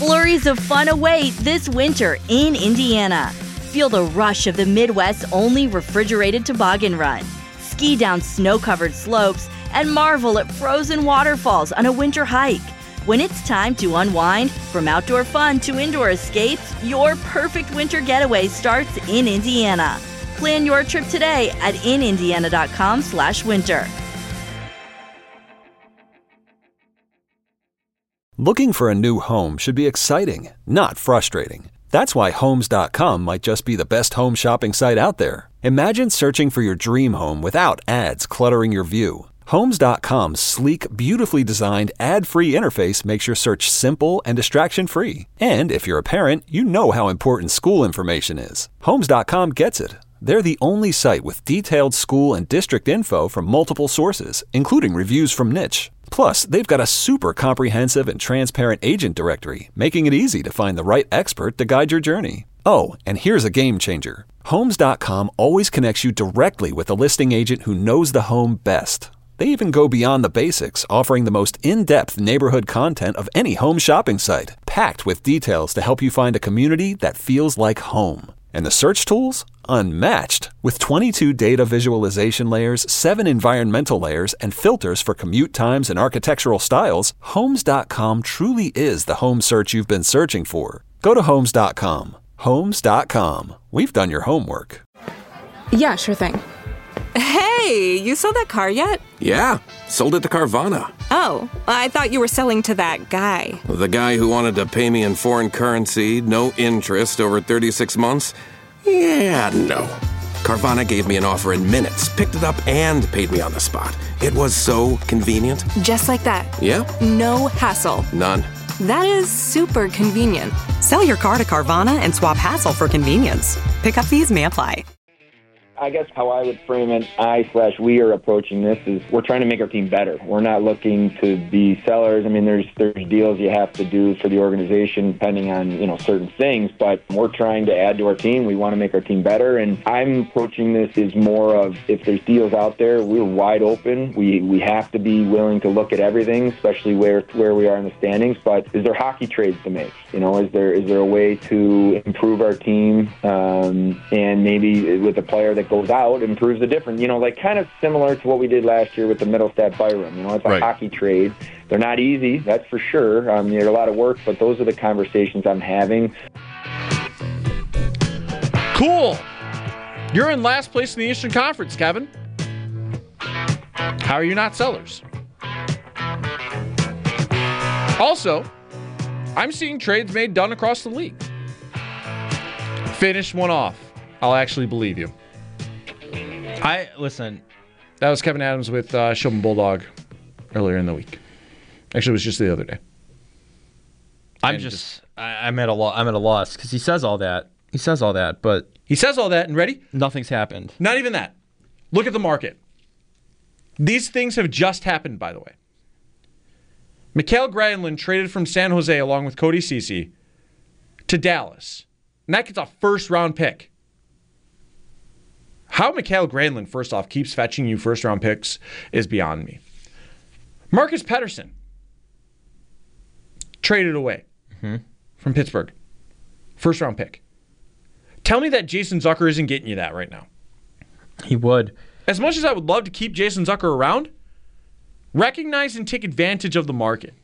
Flurries of fun await this winter in Indiana. Feel the rush of the Midwest's only refrigerated toboggan run. Ski down snow-covered slopes and marvel at frozen waterfalls on a winter hike. When it's time to unwind, from outdoor fun to indoor escapes, your perfect winter getaway starts in Indiana. Plan your trip today at inindiana.com/winter. Looking for a new home should be exciting, not frustrating. That's why Homes.com might just be the best home shopping site out there. Imagine searching for your dream home without ads cluttering your view. Homes.com's sleek, beautifully designed, ad-free interface makes your search simple and distraction-free. And if you're a parent, you know how important school information is. Homes.com gets it. They're the only site with detailed school and district info from multiple sources, including reviews from Niche. Plus, they've got a super comprehensive and transparent agent directory, making it easy to find the right expert to guide your journey. Oh, and here's a game changer. Homes.com always connects you directly with a listing agent who knows the home best. They even go beyond the basics, offering the most in-depth neighborhood content of any home shopping site, packed with details to help you find a community that feels like home. And the search tools? Unmatched. With 22 data visualization layers, 7 environmental layers, and filters for commute times and architectural styles, Homes.com truly is the home search you've been searching for. Go to Homes.com. Homes.com. We've done your homework. Yeah, sure thing. Hey, you sold that car yet? Yeah, sold it to Carvana. Oh, I thought you were selling to that guy. The guy who wanted to pay me in foreign currency, no interest, over 36 months? Yeah, no. Carvana gave me an offer in minutes, picked it up, and paid me on the spot. It was so convenient. Just like that. Yeah? No hassle. None. That is super convenient. Sell your car to Carvana and swap hassle for convenience. Pickup fees may apply. I guess how I would frame it, we are approaching this is we're trying to make our team better. We're not looking to be sellers. I mean, there's deals you have to do for the organization depending on, certain things, but we're trying to add to our team. We want to make our team better, and I'm approaching this as more of if there's deals out there, we're wide open. We have to be willing to look at everything, especially where we are in the standings, but is there hockey trades to make? Is there a way to improve our team and maybe with a player that goes out improves the difference, kind of similar to what we did last year with the Middlestat Byram. It's a hockey trade. They're not easy, that's for sure. There's a lot of work, but those are the conversations I'm having. Cool. You're in last place in the Eastern Conference, Kevin. How are you not sellers? Also, I'm seeing trades made done across the league. Finish one off. I'll actually believe you. Listen. That was Kevin Adams with Shilman Bulldog earlier in the week. Actually, it was just the other day. I'm at a loss because he says all that. But he says all that, and ready? Nothing's happened. Not even that. Look at the market. These things have just happened, by the way. Mikael Granlund traded from San Jose along with Cody Ceci to Dallas. And that gets a first-round pick. How Mikael Granlund, first off, keeps fetching you first-round picks is beyond me. Marcus Pettersson traded away from Pittsburgh. First-round pick. Tell me that Jason Zucker isn't getting you that right now. He would. As much as I would love to keep Jason Zucker around, recognize and take advantage of the market.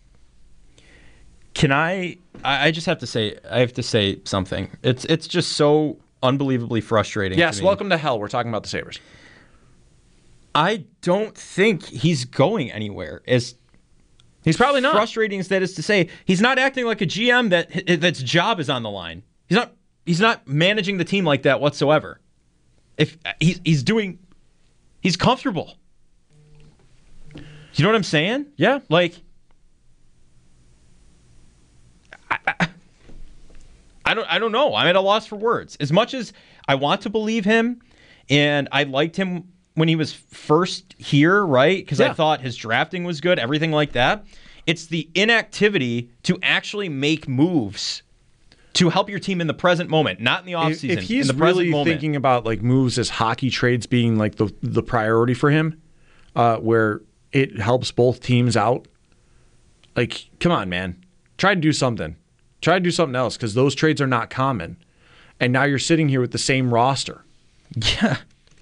I just have to say something. It's just so unbelievably frustrating. Yes, to me. Welcome to hell. We're talking about the Sabres. I don't think he's going anywhere. He's probably not. Frustrating as that is to say, he's not acting like a GM that's job is on the line. He's not managing the team like that whatsoever. If he's comfortable. You know what I'm saying? Yeah. I don't know. I'm at a loss for words. As much as I want to believe him, and I liked him when he was first here, right? Because I thought his drafting was good, everything like that. It's the inactivity to actually make moves to help your team in the present moment, not in the offseason. If he's in the present really moment. thinking about moves as hockey trades being the priority for him, where it helps both teams out, come on, man. Try to do something. Try to do something else because those trades are not common. And now you're sitting here with the same roster. Yeah.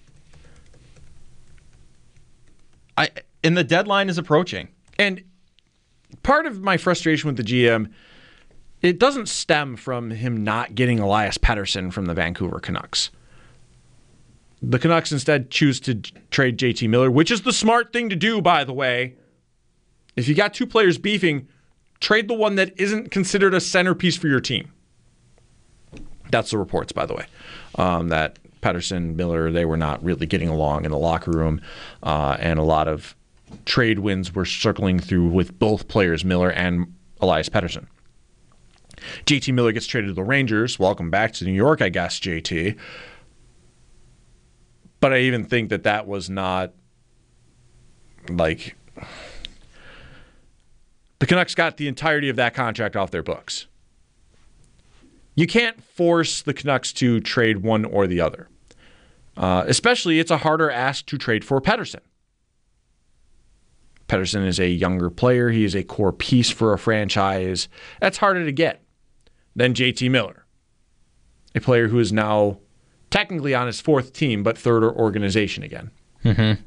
And the deadline is approaching. And part of my frustration with the GM, it doesn't stem from him not getting Elias Pettersson from the Vancouver Canucks. The Canucks instead choose to trade JT Miller, which is the smart thing to do, by the way. If you got two players beefing, trade the one that isn't considered a centerpiece for your team. That's the reports, by the way, that Pettersson, Miller, they were not really getting along in the locker room, and a lot of trade winds were circling through with both players, Miller and Elias Pettersson. JT Miller gets traded to the Rangers. Welcome back to New York, I guess, JT. But I even think that was not like the Canucks got the entirety of that contract off their books. You can't force the Canucks to trade one or the other. Especially, it's a harder ask to trade for Pettersson. Pettersson is a younger player. He is a core piece for a franchise. That's harder to get than JT Miller, a player who is now technically on his fourth team, but third organization again. Mm-hmm.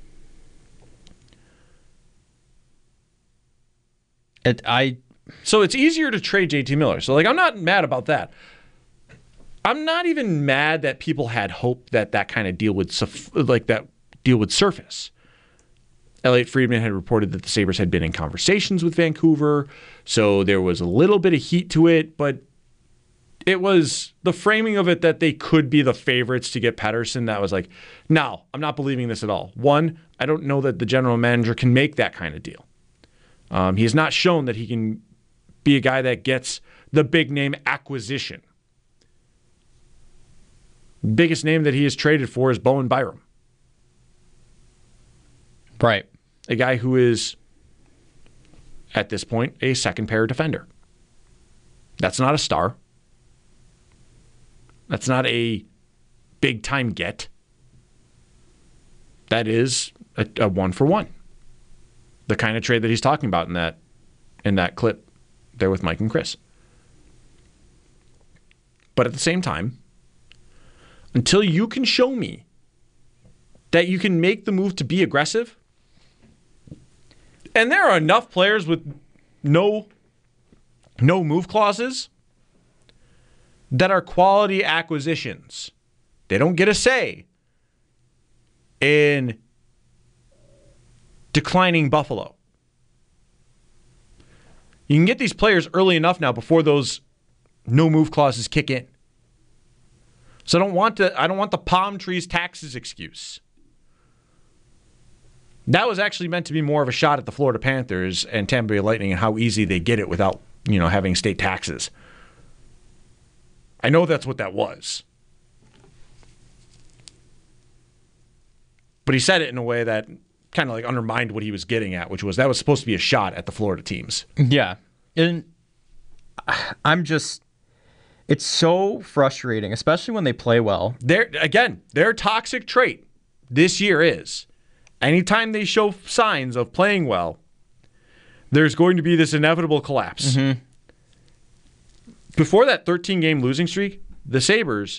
So it's easier to trade JT Miller. So I'm not mad about that. I'm not even mad that people had hope that kind of deal would surface. Elliot Friedman had reported that the Sabres had been in conversations with Vancouver, so there was a little bit of heat to it, but it was the framing of it that they could be the favorites to get Pettersson that was like, no, I'm not believing this at all. One, I don't know that the general manager can make that kind of deal. He has not shown that he can be a guy that gets the big name acquisition. Biggest name that he has traded for is Bowen Byram. Right. A guy who is, at this point, a second pair defender. That's not a star. That's not a big-time get. That is a one-for-one. The kind of trade that he's talking about in that clip there with Mike and Chris. But at the same time, until you can show me that you can make the move to be aggressive, and there are enough players with no move clauses that are quality acquisitions. They don't get a say in declining Buffalo. You can get these players early enough now before those no move clauses kick in. So I don't want the palm trees taxes excuse. That was actually meant to be more of a shot at the Florida Panthers and Tampa Bay Lightning and how easy they get it without, having state taxes. I know that's what that was. But he said it in a way that kind of undermined what he was getting at, which was that was supposed to be a shot at the Florida teams. Yeah. And it's so frustrating, especially when they play well. Their toxic trait this year is anytime they show signs of playing well, there's going to be this inevitable collapse. Mm-hmm. Before that 13-game losing streak, the Sabres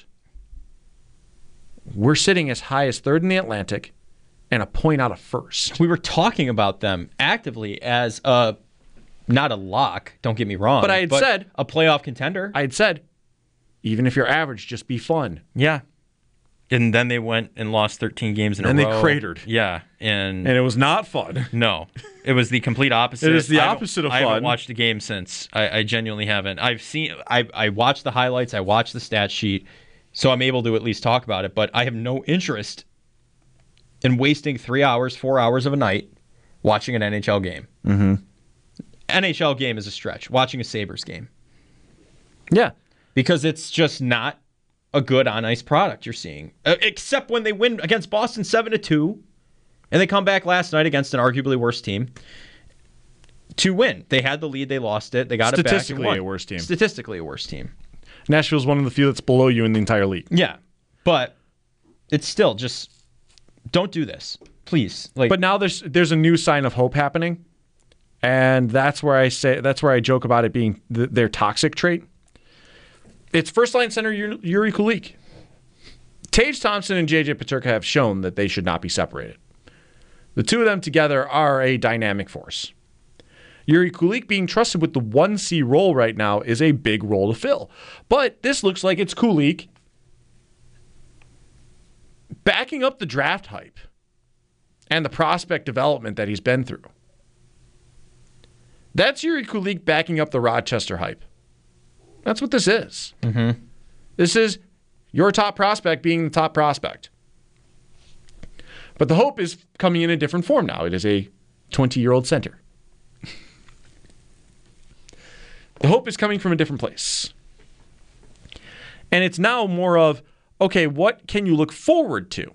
were sitting as high as third in the Atlantic and a point out of first. We were talking about them actively as not a lock, don't get me wrong. But I had said a playoff contender. I had said, even if you're average, just be fun. Yeah. And then they went and lost 13 games in a row. And they cratered. Yeah. And it was not fun. No. It was the complete opposite. It is the opposite of fun. I haven't watched the game since. I genuinely haven't. I watched the highlights. I watched the stat sheet. So I'm able to at least talk about it. But I have no interest in wasting 3 hours, 4 hours of a night watching an NHL game. Mm-hmm. NHL game is a stretch. Watching a Sabres game. Yeah. Because it's just not a good on-ice product you're seeing. Except when they win against Boston 7-2, and they come back last night against an arguably worse team to win. They had the lead, they lost it, they got it back. Statistically a worse team. Statistically a worse team. Nashville's one of the few that's below you in the entire league. Yeah, but it's still just don't do this, please. But now there's a new sign of hope happening And that's where I joke about it being their toxic trait. It's first-line center Yuri Kulik. Tage Thompson and J.J. Peterka have shown that they should not be separated. The two of them together are a dynamic force. Yuri Kulik being trusted with the 1C role right now is a big role to fill. But this looks like it's Kulik backing up the draft hype and the prospect development that he's been through. That's Yuri Kulik backing up the Rochester hype. That's what this is. Mm-hmm. This is your top prospect being the top prospect. But the hope is coming in a different form now. It is a 20-year-old center. The hope is coming from a different place. And it's now more of, okay, what can you look forward to?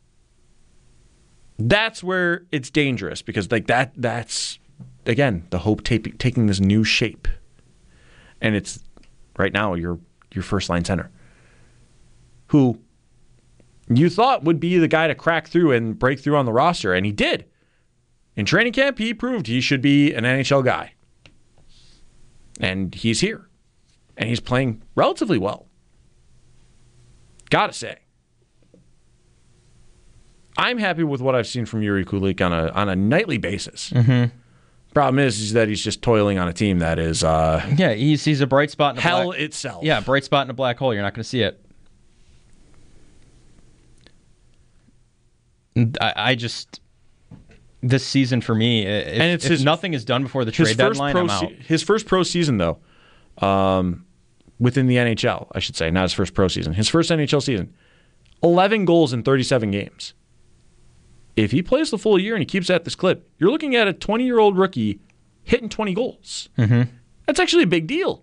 That's where it's dangerous because that's again, the hope taking this new shape. And it's right now your first line center, who you thought would be the guy to crack through and break through on the roster, and he did. In training camp, he proved he should be an NHL guy. And he's here. And he's playing relatively well. Gotta say. I'm happy with what I've seen from Yuri Kulik on a nightly basis. Mm-hmm. Problem is that he's just toiling on a team that is he's a bright spot in hell itself. Yeah, bright spot in a black hole. You're not going to see it. I just this season for me, if nothing is done before the trade deadline, I'm out. His first pro season though, within the NHL, I should say, not his first pro season. His first NHL season, 11 goals in 37 games. If he plays the full year and he keeps at this clip, you're looking at a 20-year-old rookie hitting 20 goals. Mm-hmm. That's actually a big deal.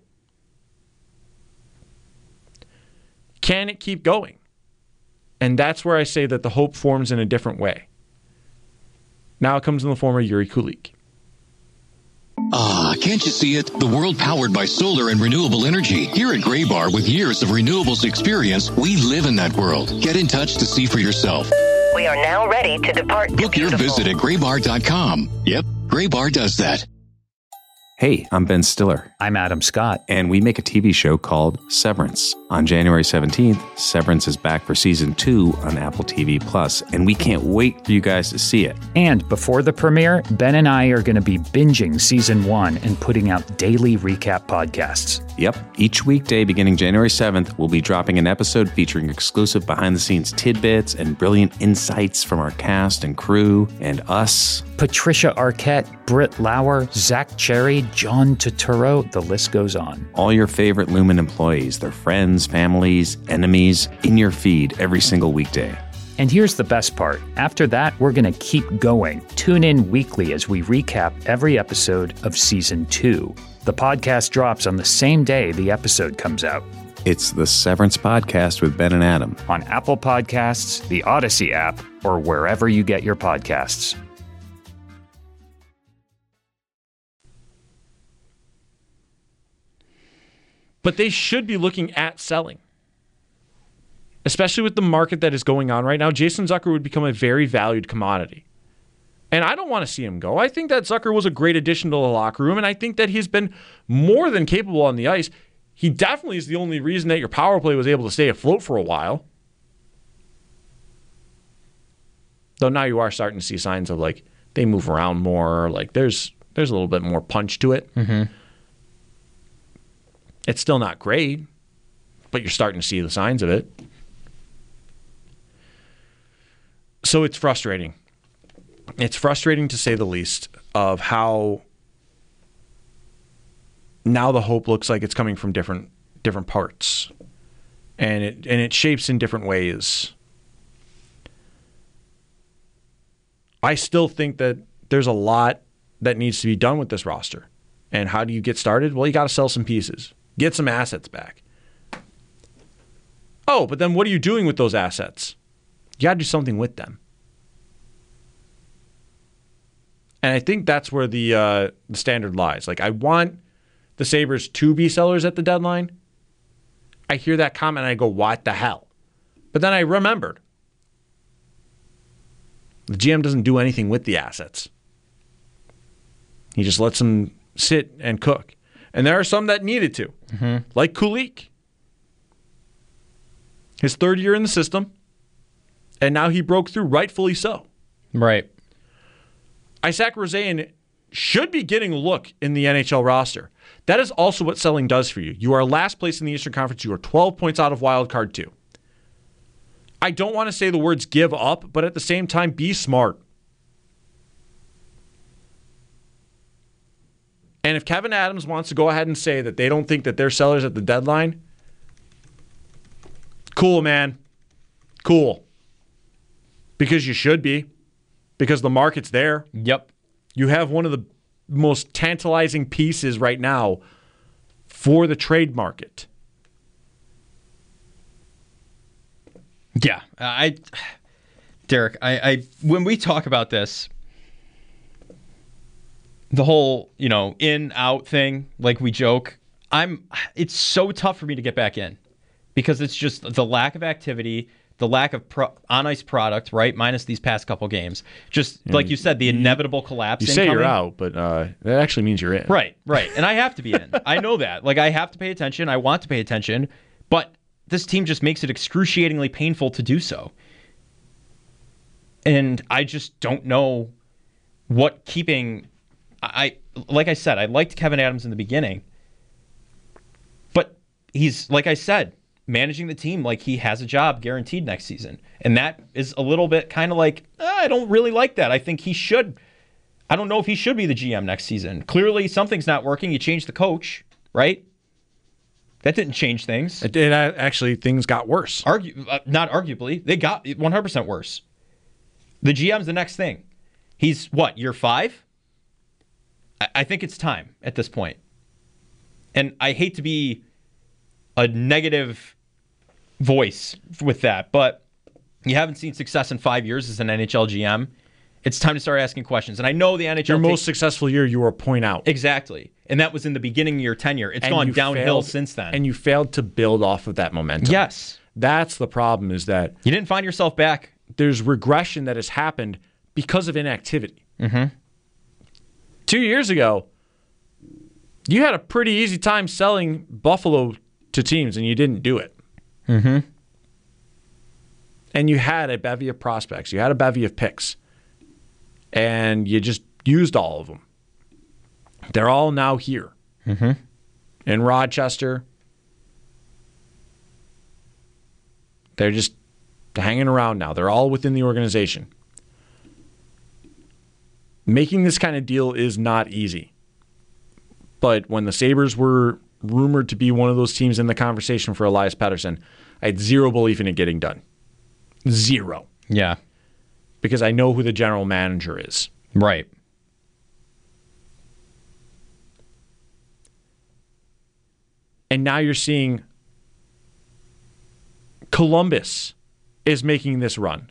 Can it keep going? And that's where I say that the hope forms in a different way. Now it comes in the form of Yuri Kulik. Ah, can't you see it? The world powered by solar and renewable energy. Here at Graybar, with years of renewables experience, we live in that world. Get in touch to see for yourself. We are now ready to depart. Book your visit at graybar.com. Yep, Graybar does that. Hey, I'm Ben Stiller. I'm Adam Scott. And we make a TV show called Severance. On January 17th, Severance is back for season 2 on Apple TV+, and we can't wait for you guys to see it. And before the premiere, Ben and I are going to be binging season 1 and putting out daily recap podcasts. Yep. Each weekday beginning January 7th, we'll be dropping an episode featuring exclusive behind-the-scenes tidbits and brilliant insights from our cast and crew and us. Patricia Arquette, Britt Lauer, Zach Cherry, John Turturro, the list goes on. All your favorite Lumen employees, their friends, families, enemies, in your feed every single weekday. And here's the best part. After that, we're going to keep going. Tune in weekly as we recap every episode of Season 2. The podcast drops on the same day the episode comes out. It's the Severance Podcast with Ben and Adam. On Apple Podcasts, the Odyssey app, or wherever you get your podcasts. But they should be looking at selling. Especially with the market that is going on right now, Jason Zucker would become a very valued commodity. And I don't want to see him go. I think that Zucker was a great addition to the locker room, and I think that he's been more than capable on the ice. He definitely is the only reason that your power play was able to stay afloat for a while. Though now you are starting to see signs of, like, they move around more. Like, there's a little bit more punch to it. Mm-hmm. It's still not great, but you're starting to see the signs of it. So it's frustrating. It's frustrating to say the least of how now the hope looks like it's coming from different parts. And it shapes in different ways. I still think that there's a lot that needs to be done with this roster. And how do you get started? Well, you got to sell some pieces. Get some assets back. Oh, but then what are you doing with those assets? You got to do something with them. And I think that's where the standard lies. Like, I want the Sabres to be sellers at the deadline. I hear that comment and I go, what the hell? But then I remembered. The GM doesn't do anything with the assets. He just lets them sit and cook. And there are some that needed to, like Kulik. His third year in the system, and now he broke through, rightfully so. Right. Isaac Rosén should be getting a look in the NHL roster. That is also what selling does for you. You are last place in the Eastern Conference. You are 12 points out of Wild Card 2. I don't want to say the words give up, but at the same time, be smart. And if Kevyn Adams wants to go ahead and say that they don't think that they're sellers at the deadline, cool, man. Cool. Because you should be. Because the market's there. Yep. You have one of the most tantalizing pieces right now for the trade market. Yeah. Derek, I when we talk about this, the whole, in, out thing, like we joke, it's so tough for me to get back in because it's just the lack of activity, the lack of on-ice product, right? Minus these past couple games. Just like you said, the inevitable collapse. You say you're out, but that actually means you're in. Right. And I have to be in. I know that. Like, I have to pay attention. I want to pay attention. But this team just makes it excruciatingly painful to do so. And I just don't know what keeping... like I said, I liked Kevyn Adams in the beginning. But he's, like I said, managing the team like he has a job guaranteed next season. And that is a little bit kind of like, I don't really like that. I think he should. I don't know if he should be the GM next season. Clearly, something's not working. You changed the coach, right? That didn't change things. It did. Actually, things got worse. Not arguably. They got 100% worse. The GM's the next thing. He's, year 5? I think it's time at this point. And I hate to be a negative voice with that, but you haven't seen success in 5 years as an NHL GM. It's time to start asking questions. And I know the NHL... Your most successful year, you were a point out. Exactly. And that was in the beginning of your tenure. It's gone downhill since then. And you failed to build off of that momentum. Yes. That's the problem, is that... You didn't find yourself back. There's regression that has happened because of inactivity. 2 years ago, you had a pretty easy time selling Buffalo to teams, and you didn't do it. And you had a bevy of prospects. You had a bevy of picks. And you just used all of them. They're all now here. In Rochester. They're just hanging around now. They're all within the organization. Making this kind of deal is not easy. But when the Sabres were rumored to be one of those teams in the conversation for Elias Pettersson, I had zero belief in it getting done. Zero. Yeah. Because I know who the general manager is. Right. And now you're seeing Columbus is making this run.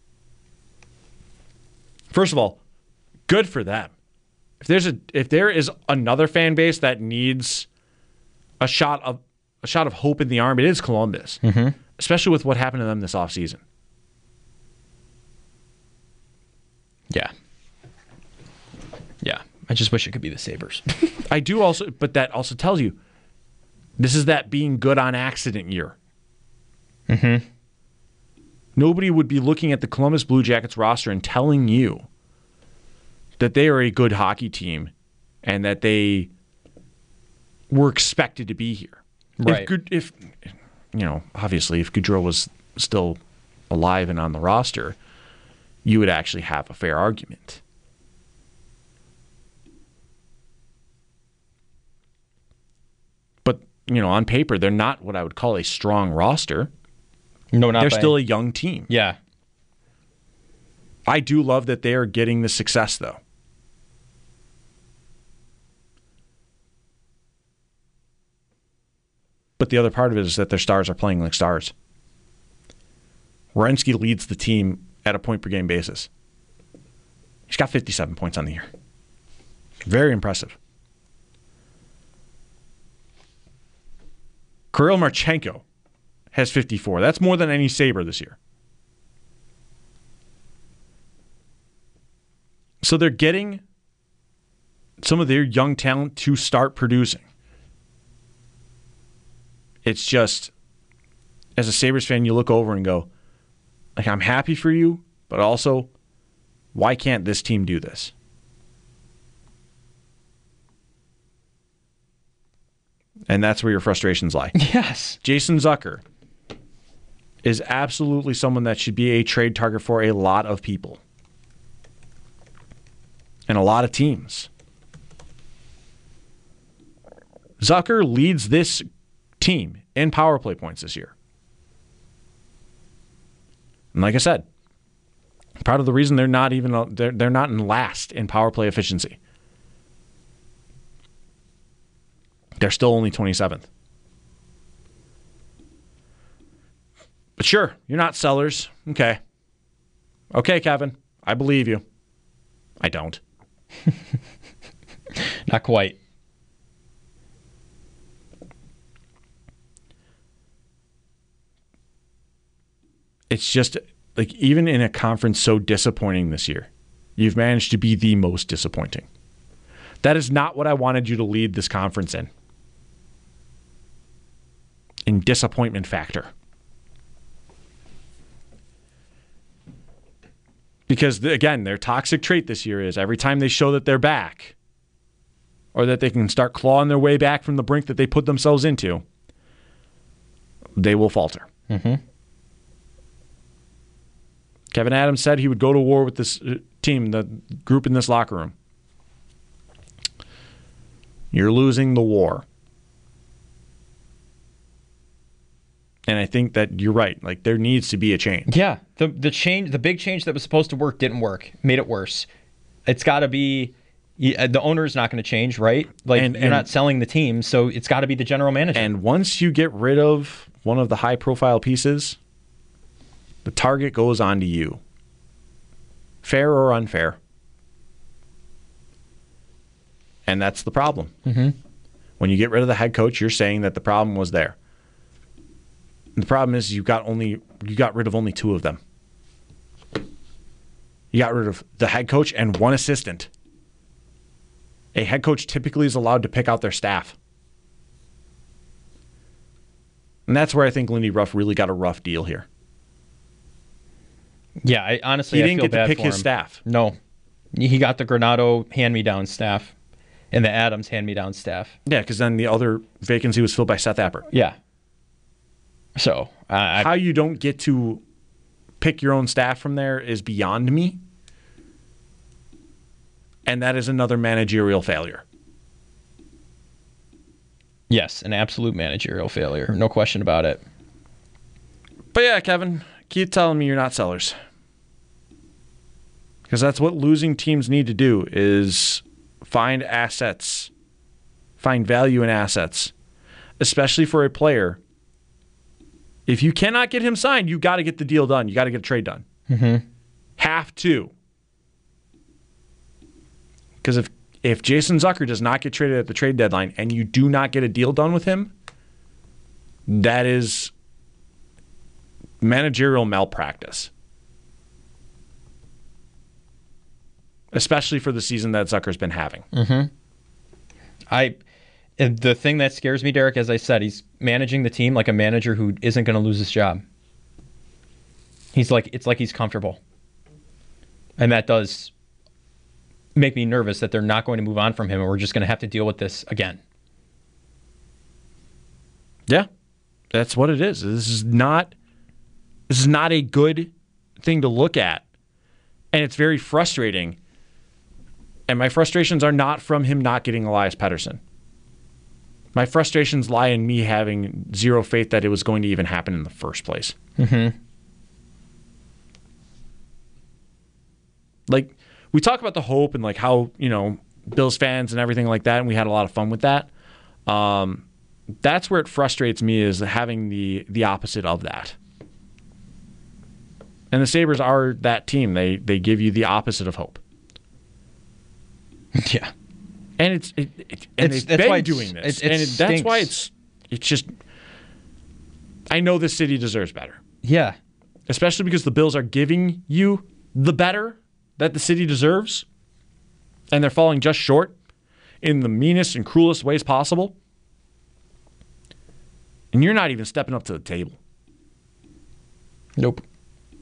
First of all, good for them. If there is another fan base that needs a shot of hope in the arm, it is Columbus. Especially with what happened to them this offseason. Yeah. I just wish it could be the Sabres. I do also, but that also tells you this is that being good on accident year. Nobody would be looking at the Columbus Blue Jackets roster and telling you that they are a good hockey team and that they were expected to be here. Right. If obviously, if Gaudreau was still alive and on the roster, you would actually have a fair argument. But, on paper, they're not what I would call a strong roster. No, not They're still a young team. Yeah. I do love that they are getting the success, though. But the other part of it is that their stars are playing like stars. Werenski leads the team at a point-per-game basis. He's got 57 points on the year. Very impressive. Kirill Marchenko has 54. That's more than any Sabre this year. So they're getting some of their young talent to start producing. It's just, as a Sabres fan, you look over and go, like, I'm happy for you, but also, why can't this team do this? And that's where your frustrations lie. Yes. Jason Zucker is absolutely someone that should be a trade target for a lot of people and a lot of teams. Zucker leads this team in power play points this year. And like I said, part of the reason they're not in last in power play efficiency. They're still only 27th. But sure, you're not sellers. Okay. Okay, Kevin. I believe you. I don't. Not quite. It's just, like, even in a conference so disappointing this year, you've managed to be the most disappointing. That is not what I wanted you to lead this conference in. In disappointment factor. Because, again, their toxic trait this year is every time they show that they're back or that they can start clawing their way back from the brink that they put themselves into, they will falter. Mm-hmm. Kevin Adams said he would go to war with this team, the group in this locker room. You're losing the war. And I think that you're right. Like, there needs to be a change. Yeah. The big change that was supposed to work didn't work. Made it worse. It's got to be the owner's not going to change, right? Like, you're not selling the team, so it's got to be the general manager. And once you get rid of one of the high-profile pieces, the target goes on to you. Fair or unfair. And that's the problem. Mm-hmm. When you get rid of the head coach, you're saying that the problem was there. And the problem is you got rid of only two of them. You got rid of the head coach and one assistant. A head coach typically is allowed to pick out their staff. And that's where I think Lindy Ruff really got a rough deal here. Yeah, I honestly he didn't feel get to bad pick for his him. staff. No. He got the Granato hand-me-down staff and the Adams hand-me-down staff. Yeah, because then the other vacancy was filled by Seth Appert. Yeah. So, how you don't get to pick your own staff from there is beyond me. And that is another managerial failure. Yes, an absolute managerial failure. No question about it. But yeah, Kevin, keep telling me you're not sellers. Because that's what losing teams need to do, is find assets, find value in assets, especially for a player. If you cannot get him signed, you got to get the deal done. You got to get a trade done. Mm-hmm. Have to. Because if Jason Zucker does not get traded at the trade deadline and you do not get a deal done with him, that is managerial malpractice. Especially for the season that Zucker's been having. Mm-hmm. The thing that scares me, Derek, as I said, he's managing the team like a manager who isn't going to lose his job. It's like he's comfortable. And that does make me nervous that they're not going to move on from him and we're just going to have to deal with this again. Yeah, that's what it is. This is not a good thing to look at. And it's very frustrating. And my frustrations are not from him not getting Elias Pettersson. My frustrations lie in me having zero faith that it was going to even happen in the first place. Mm-hmm. Like, we talk about the hope and like how, Bills fans and everything like that, and we had a lot of fun with that. That's where it frustrates me, is having the opposite of that. And the Sabres are that team. They give you the opposite of hope. Yeah. And they've been doing this. That's why it's just, I know this city deserves better. Yeah. Especially because the Bills are giving you the better that the city deserves, and they're falling just short. in the meanest and cruelest ways possible. And you're not even stepping up to the table. Nope.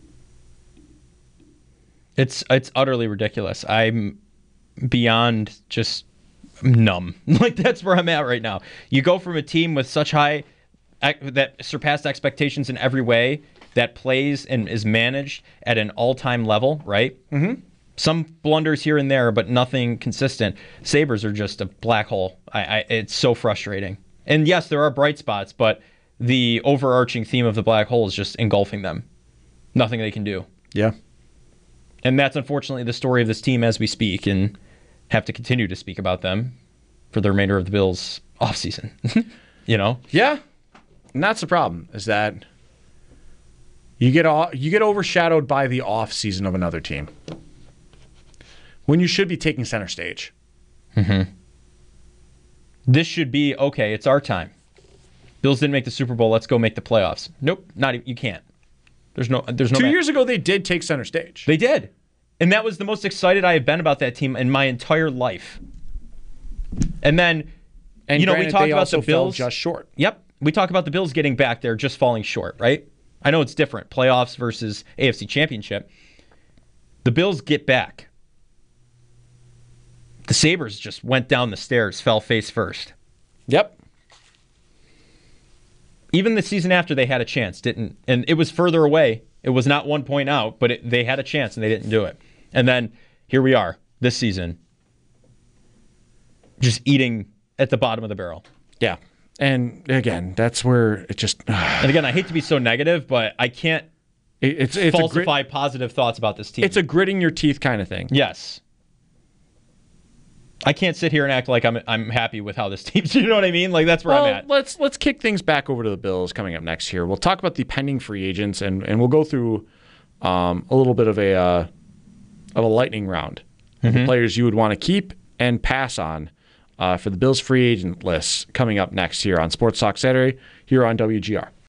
It's utterly ridiculous. I'm beyond just numb. Like, that's where I'm at right now. You go from a team with such high that surpassed expectations in every way, that plays and is managed at an all-time level, right? Mm-hmm. Some blunders here and there, but nothing consistent. Sabres are just a black hole. It's so frustrating. And yes, there are bright spots, but the overarching theme of the black hole is just engulfing them. Nothing they can do. Yeah. And that's unfortunately the story of this team as we speak, and have to continue to speak about them for the remainder of the Bills' offseason. You know? Yeah. And that's the problem, is that you get overshadowed by the offseason of another team when you should be taking center stage. Mm-hmm. This should be, okay, it's our time. Bills didn't make the Super Bowl, let's go make the playoffs. Nope, not even, you can't. There's no 2 years ago, they did take center stage. They did. And that was the most excited I have been about that team in my entire life. And then, and we talked about the Bills. Fell just short. Yep. We talk about the Bills getting back there, just falling short, right? I know it's different. Playoffs versus AFC Championship. The Bills get back. The Sabres just went down the stairs, fell face first. Yep. Even the season after they had a chance, didn't, and it was further away. It was not 1 point out, but they had a chance and they didn't do it. And then here we are this season, just eating at the bottom of the barrel. Yeah. And again, that's where it just... And again, I hate to be so negative, but I can't falsify positive thoughts about this team. It's a gritting your teeth kind of thing. Yes. I can't sit here and act like I'm happy with how this team's. You know what I mean? Like, that's where I'm at. Let's kick things back over to the Bills coming up next here. We'll talk about the pending free agents, and we'll go through a little bit of a lightning round. Mm-hmm. The players you would want to keep and pass on for the Bills free agent list coming up next here on Sports Talk Saturday here on WGR.